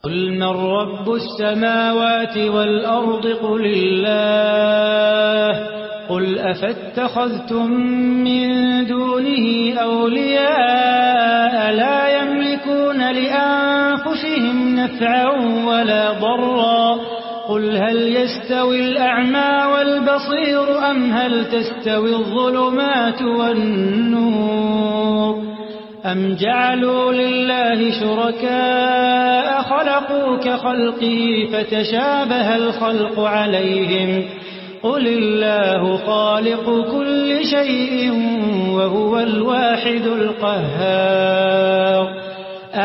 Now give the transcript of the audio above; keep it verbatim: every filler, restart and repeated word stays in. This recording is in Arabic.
قل من رب السماوات والأرض قل الله قل أفاتخذتم من دونه أولياء لا يملكون لأنفسهم نفعا ولا ضرا قل هل يستوي الأعمى والبصير أم هل تستوي الظلمات والنور أم جعلوا لله شركاء خلقوا كخلقه فتشابه الخلق عليهم قل الله خالق كل شيء وهو الواحد القهار